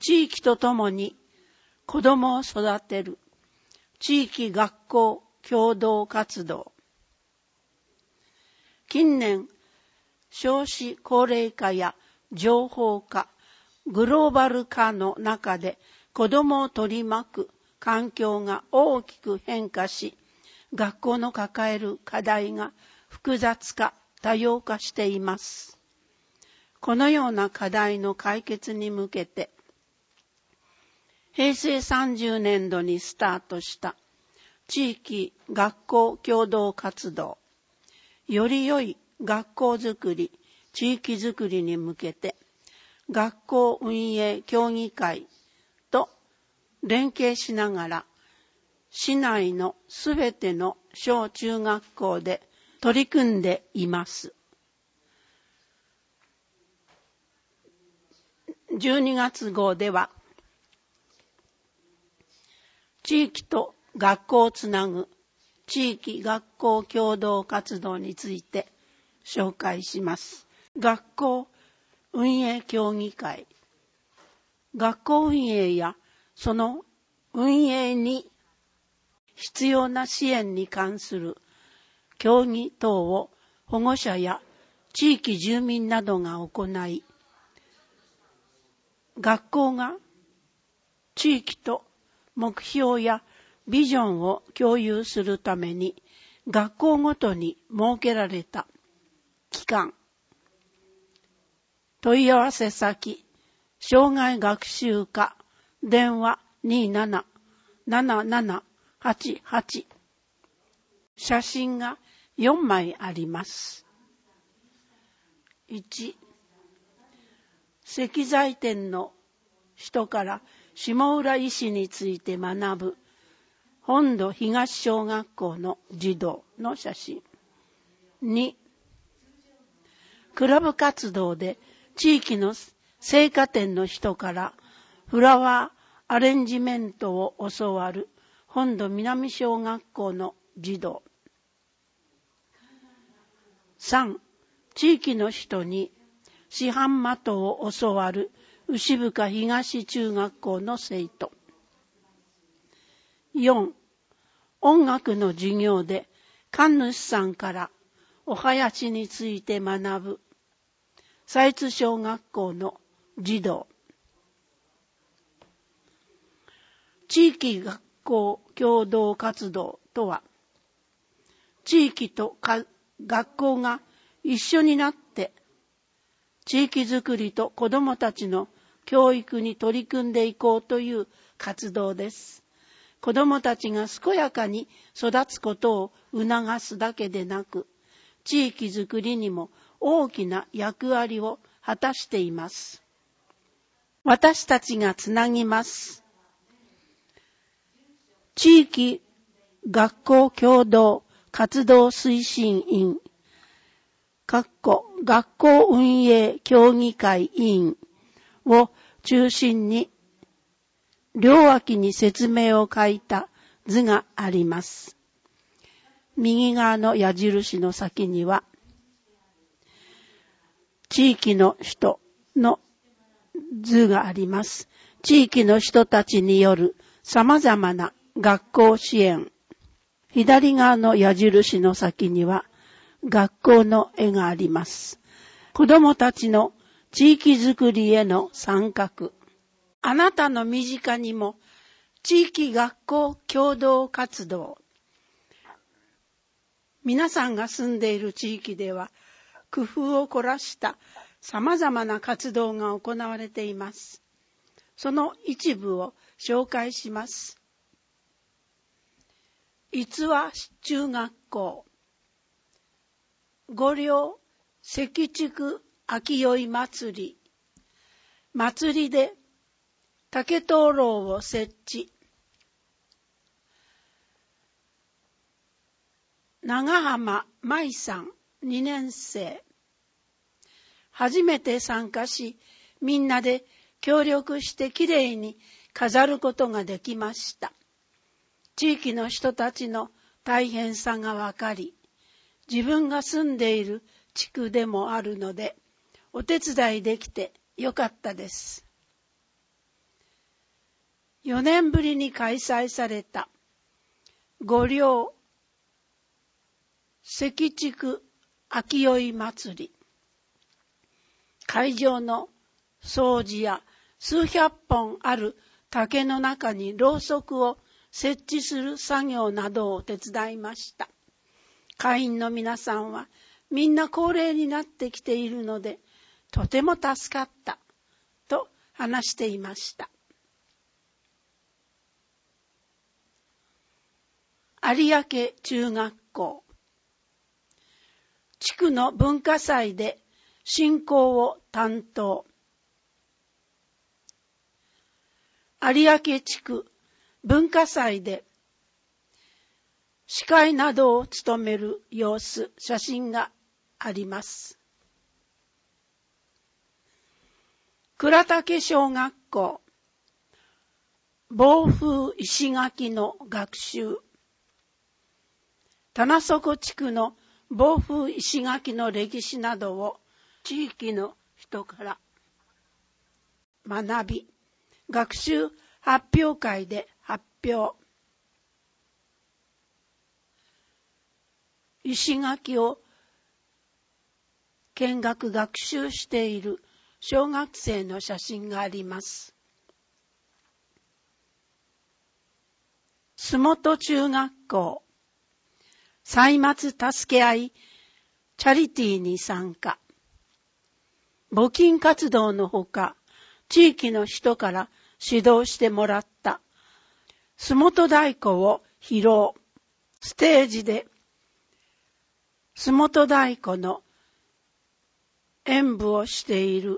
地域とともに子どもを育てる地域学校共同活動。近年、少子高齢化や情報化、グローバル化の中で子どもを取り巻く環境が大きく変化し、学校の抱える課題が複雑化、多様化しています。このような課題の解決に向けて、平成30年度にスタートした地域学校共同活動、より良い学校づくり、地域づくりに向けて、学校運営協議会と連携しながら、市内のすべての小中学校で取り組んでいます。12月号では、地域と学校をつなぐ地域学校共同活動について紹介します。学校運営協議会、学校運営やその運営に必要な支援に関する協議等を保護者や地域住民などが行い、学校が地域と目標やビジョンを共有するために学校ごとに設けられた機関、問い合わせ先、障害学習課、電話 27-7788、写真が4枚あります。1、石材店の人から下浦医師について学ぶ本土東小学校の児童の写真。2、クラブ活動で地域の生花店の人からフラワーアレンジメントを教わる本土南小学校の児童。3、地域の人に市販的を教わる牛深東中学校の生徒。4、音楽の授業で神主さんからお囃子について学ぶ佐越小学校の児童。地域学校共同活動とは、地域と学校が一緒になって地域づくりと子どもたちの教育に取り組んでいこうという活動です。子どもたちが健やかに育つことを促すだけでなく、地域づくりにも大きな役割を果たしています。私たちがつなぎます。地域学校共同活動推進員、学校運営協議会委員を中心に、両脇に説明を書いた図があります。右側の矢印の先には、地域の人の図があります。地域の人たちによる様々な学校支援。左側の矢印の先には、学校の絵があります。子どもたちの地域づくりへの参画。あなたの身近にも地域学校共同活動。皆さんが住んでいる地域では工夫を凝らした様々な活動が行われています。その一部を紹介します。逸話中学校、御陵石竹秋宵祭り、祭りで竹灯籠を設置。長浜舞さん2年生。初めて参加し、みんなで協力してきれいに飾ることができました。地域の人たちの大変さがわかり、自分が住んでいる地区でもあるので、お手伝いできてよかったです。 4年ぶりに開催された御陵関地区秋宵祭り。会場の掃除や数百本ある竹の中にろうそくを設置する作業などを手伝いました。会員の皆さんはみんな高齢になってきているので、とても助かったと話していました。有明中学校。地区の文化祭で進行を担当。有明地区文化祭で司会などを務める様子、写真があります。倉岳小学校防風石垣の学習。棚底地区の防風石垣の歴史などを地域の人から学び、学習発表会で発表。石垣を見学学習している小学生の写真があります。洲本中学校歳末助け合いチャリティーに参加。募金活動のほか、地域の人から指導してもらった洲本太鼓を披露。ステージで洲本太鼓の演舞をしている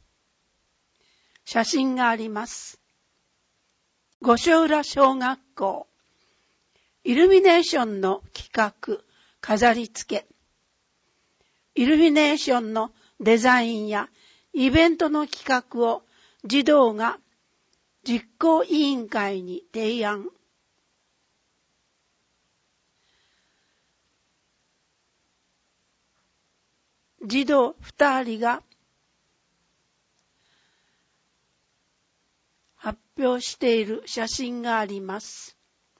写真があります。五所浦小学校イルミネーションの企画、飾り付け。イルミネーションのデザインやイベントの企画を児童が実行委員会に提案。児童2人が発表している写真があります。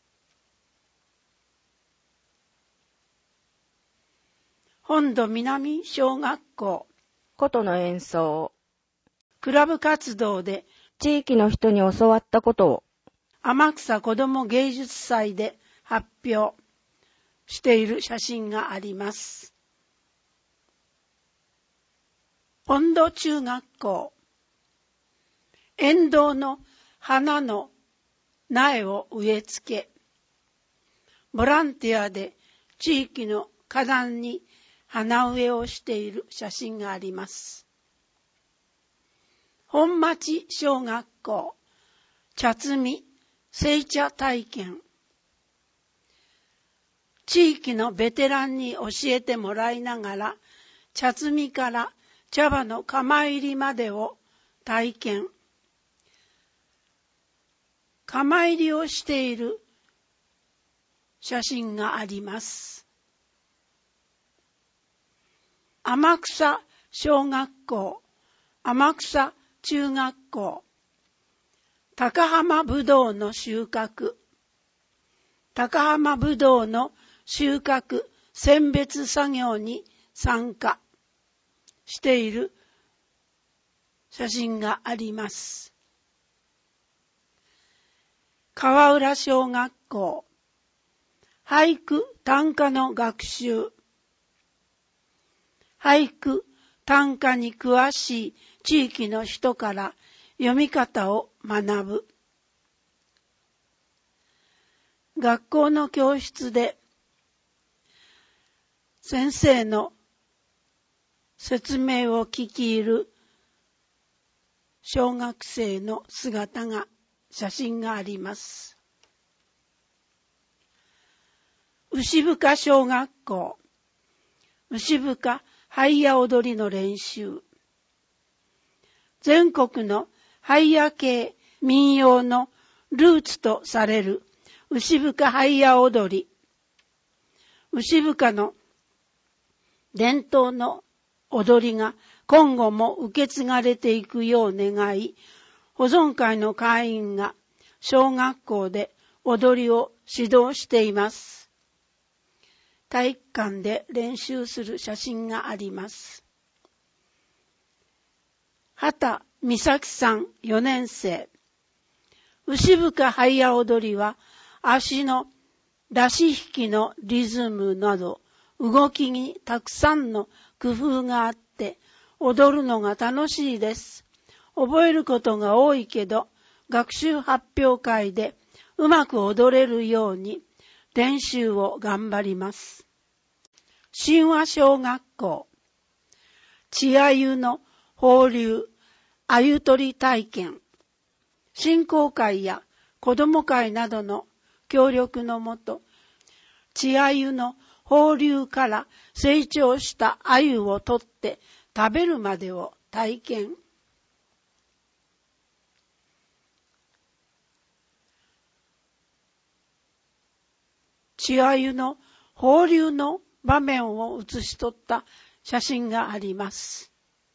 本土南小学校琴の演奏。 クラブ活動で地域の人に教わったことを天草子ども芸術祭で発表している写真があります。本土中学校沿道の花の苗を植え付け、ボランティアで地域の花壇に花植えをしている写真があります。本町小学校茶摘み製茶体験。地域のベテランに教えてもらいながら茶摘みから茶葉の釜入りまでを体験。釜入りをしている写真があります。天草小学校天草中学校高浜ぶどうの収穫。高浜ぶどうの収穫選別作業に参加している写真があります。川浦小学校俳句短歌の学習。俳句短歌に詳しい地域の人から読み方を学ぶ。学校の教室で先生の説明を聞き入る小学生の姿が写真があります。牛深小学校牛深俳野踊りの練習。全国の俳野系民謡のルーツとされる牛深俳野踊り。牛深の伝統の踊りが今後も受け継がれていくよう願い、保存会の会員が小学校で踊りを指導しています。体育館で練習する写真があります。畑美咲さん4年生。牛深ハイヤ踊りは足の出し引きのリズムなど動きにたくさんの工夫があって踊るのが楽しいです。覚えることが多いけど学習発表会でうまく踊れるように練習を頑張ります。神話小学校。稚鮎の放流鮎取り体験。振興会や子ども会などの協力のもと、稚鮎の放流から成長した鮎を取って食べるまでを体験。稚鮎の放流の場面を写し取った写真があります。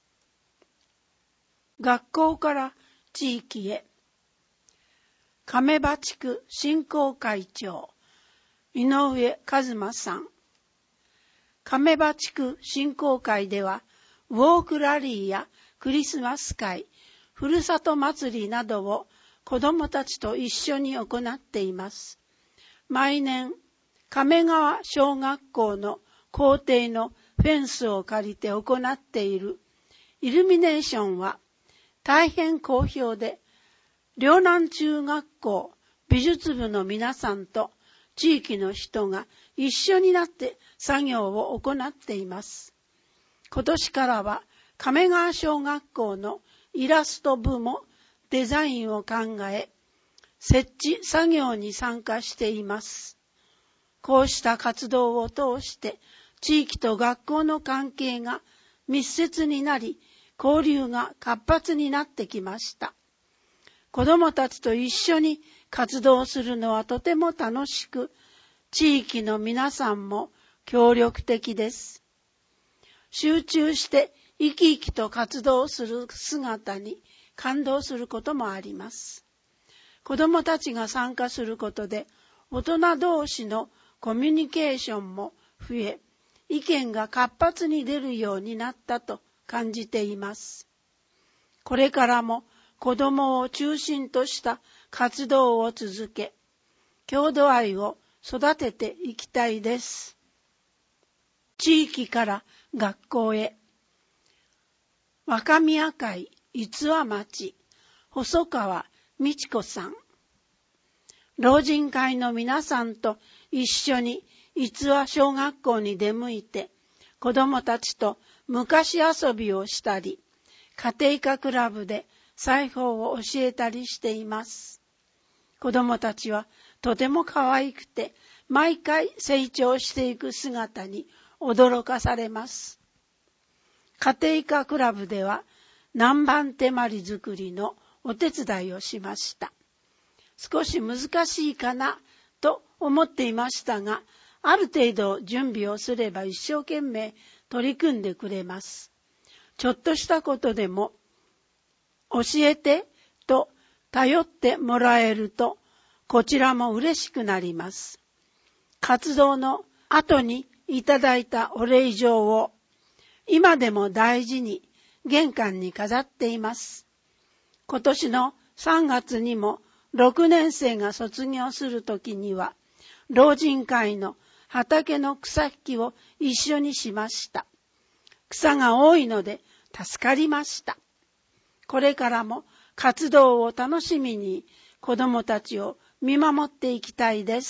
学校から地域へ。亀場地区振興会長井上和馬さん。亀場地区振興会ではウォークラリーやクリスマス会、ふるさと祭りなどを子どもたちと一緒に行っています。毎年亀川小学校の校庭のフェンスを借りて行っているイルミネーションは大変好評で、両南中学校美術部の皆さんと地域の人が一緒になって作業を行っています。今年からは亀川小学校のイラスト部もデザインを考え、設置作業に参加しています。こうした活動を通して地域と学校の関係が密接になり、交流が活発になってきました。子どもたちと一緒に活動するのはとても楽しく、地域の皆さんも協力的です。集中して生き生きと活動する姿に感動することもあります。子どもたちが参加することで、大人同士のコミュニケーションも増え、意見が活発に出るようになったと感じています。これからも子どもを中心とした活動を続け、郷土愛を育てていきたいです。地域から学校へ。若宮会逸話町、細川美智子さん。老人会の皆さんと一緒に逸話小学校に出向いて、子どもたちと昔遊びをしたり、家庭科クラブで裁縫を教えたりしています。子どもたちはとても可愛くて、毎回成長していく姿に驚かされます。家庭科クラブでは南蛮手まり作りのお手伝いをしました。少し難しいかなと思っていましたが、ある程度準備をすれば一生懸命取り組んでくれます。ちょっとしたことでも教えてと頼ってもらえると、こちらも嬉しくなります。活動の後にいただいたお礼状を今でも大事に玄関に飾っています。今年の3月にも6年生が卒業するときには、老人会の畑の草引きを一緒にしました。草が多いので助かりました。これからも活動を楽しみに子どもたちを見守っていきたいです。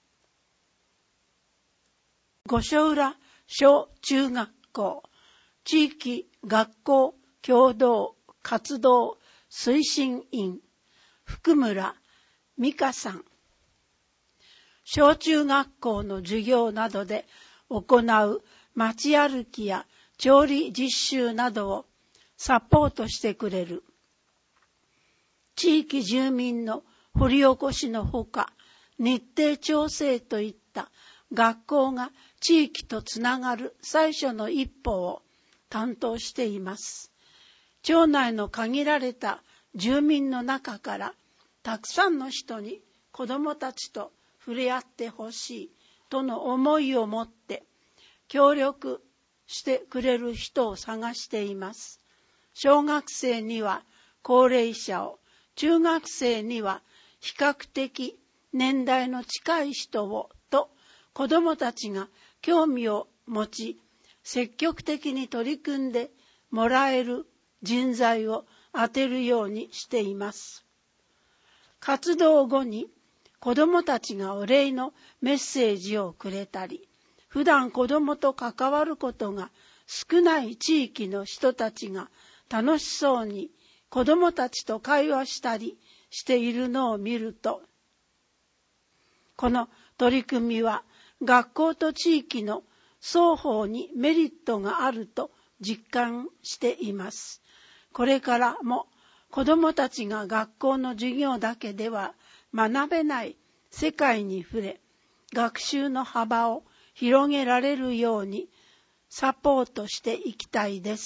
五所浦小中学校地域学校共同活動推進員福村美香さん。小中学校の授業などで行う街歩きや調理実習などをサポートしてくれる。地域住民の掘り起こしのほか、日程調整といった学校が地域とつながる最初の一歩を担当しています。町内の限られた住民の中からたくさんの人に子どもたちと触れ合ってほしいとの思いを持って協力してくれる人を探しています。小学生には高齢者を、中学生には比較的年代の近い人をと子どもたちが興味を持ち積極的に取り組んでもらえる人材を当てるようにしています。活動後に子どもたちがお礼のメッセージをくれたり、普段子どもと関わることが少ない地域の人たちが楽しそうに子どもたちと会話したりしているのを見ると、この取り組みは学校と地域の双方にメリットがあると実感しています。これからも子どもたちが学校の授業だけでは学べない世界に触れ、学習の幅を広げられるようにサポートしていきたいです。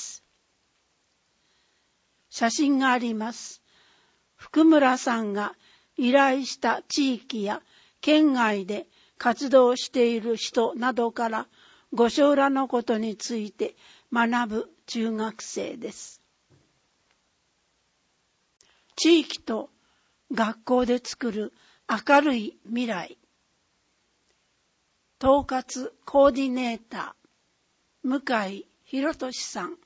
写真があります。福村さんが依頼した地域や県外で活動している人などから御所浦のことについて学ぶ中学生です。地域と学校で作る明るい未来。統括コーディネーター、向井博俊さん。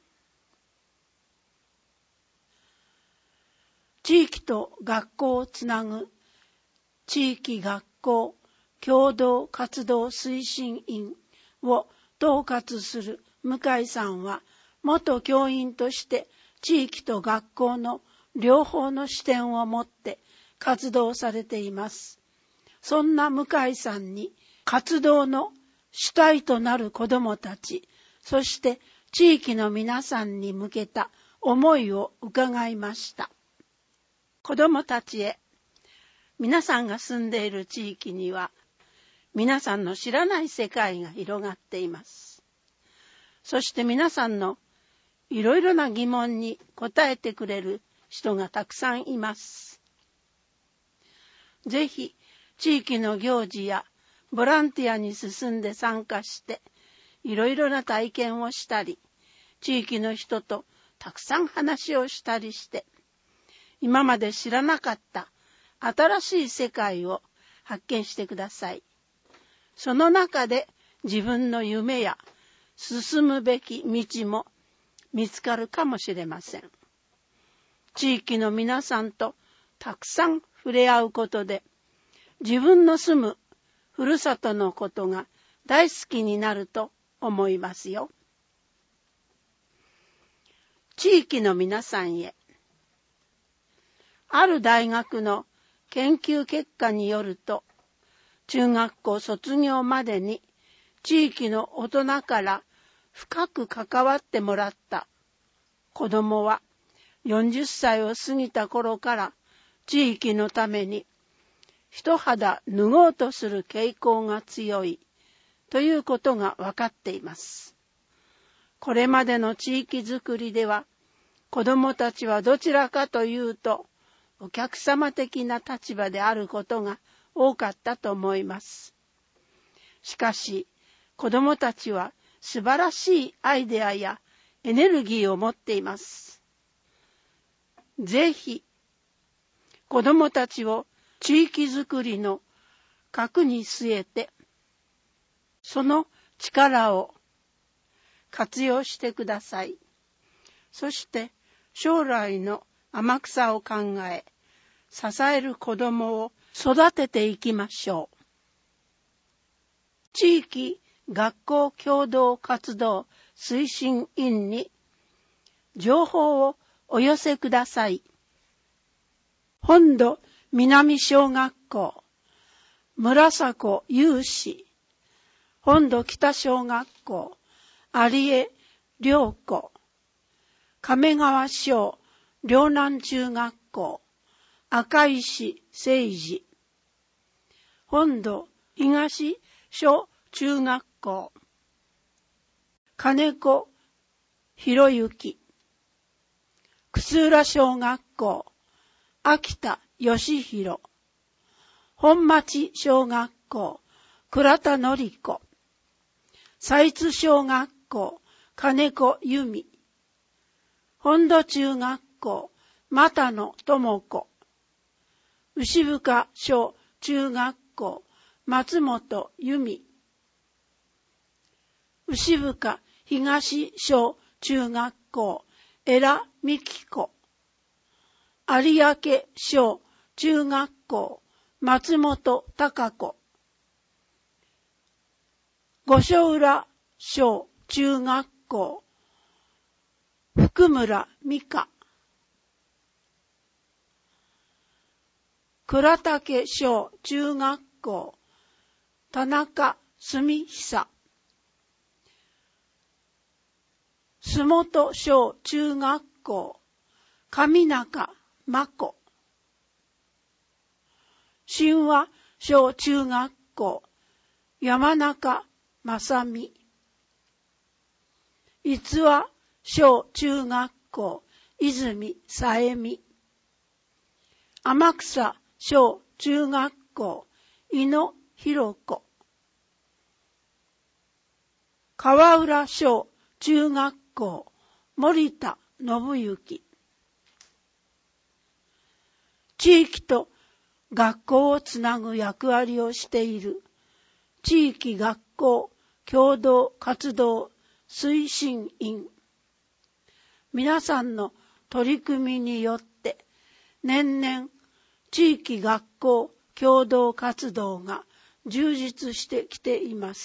地域と学校をつなぐ地域学校共同活動推進員を統括する向井さんは、元教員として地域と学校の両方の視点を持って活動されています。そんな向井さんに活動の主体となる子どもたち、そして地域の皆さんに向けた思いを伺いました。子どもたちへ、皆さんが住んでいる地域には皆さんの知らない世界が広がっています。そして皆さんのいろいろな疑問に答えてくれる人がたくさんいます。ぜひ地域の行事やボランティアに進んで参加していろいろな体験をしたり、地域の人とたくさん話をしたりして、今まで知らなかった新しい世界を発見してください。その中で自分の夢や進むべき道も見つかるかもしれません。地域の皆さんとたくさん触れ合うことで、自分の住むふるさとのことが大好きになると思いますよ。地域の皆さんへ。ある大学の研究結果によると、中学校卒業までに地域の大人から深く関わってもらった子どもは、40歳を過ぎた頃から地域のために一肌脱ごうとする傾向が強いということが分かっています。これまでの地域づくりでは、子どもたちはどちらかというとお客様的な立場であることが多かったと思います。しかし、子どもたちは素晴らしいアイデアやエネルギーを持っています。ぜひ、子どもたちを地域づくりの核に据えて、その力を活用してください。そして将来の天草を考え、支える子どもを育てていきましょう。地域学校共同活動推進員に情報をお寄せください。本土南小学校、村迫有志、本土北小学校、有江良子、亀川小両南中学校、赤石誠治、本土東小中学校、金子博之、楠浦小学校、秋田義弘、本町小学校、倉田典子、歳津小学校、金子由美、本土中学校、又野智子、牛深小中学校、松本由美、牛深東小中学校、江良美紀子、有明小中学校、松本孝子、五所浦小中学校、福村美香、倉岳小中学校、田中澄久、洲本小中学校、上中真子、新和小中学校、山中正美、逸話小中学校、泉さえみ、天草小中学校、井野博子、川浦小中学校、森田信之。地域と学校をつなぐ役割をしている地域学校共同活動推進員。皆さんの取り組みによって年々地域学校共同活動が充実してきています。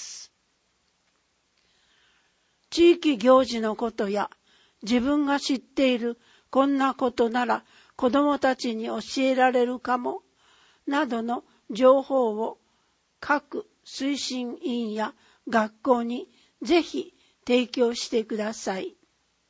地域行事のことや自分が知っているこんなことなら子どもたちに教えられるかもなどの情報を各推進員や学校にぜひ提供してください。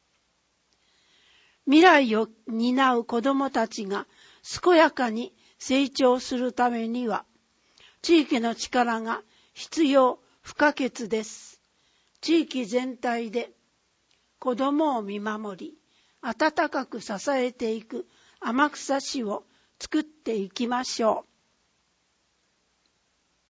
未来を担う子どもたちが健やかに成長するためには地域の力が必要不可欠です。地域全体で子どもを見守り温かく支えていく天草市を作っていきましょう。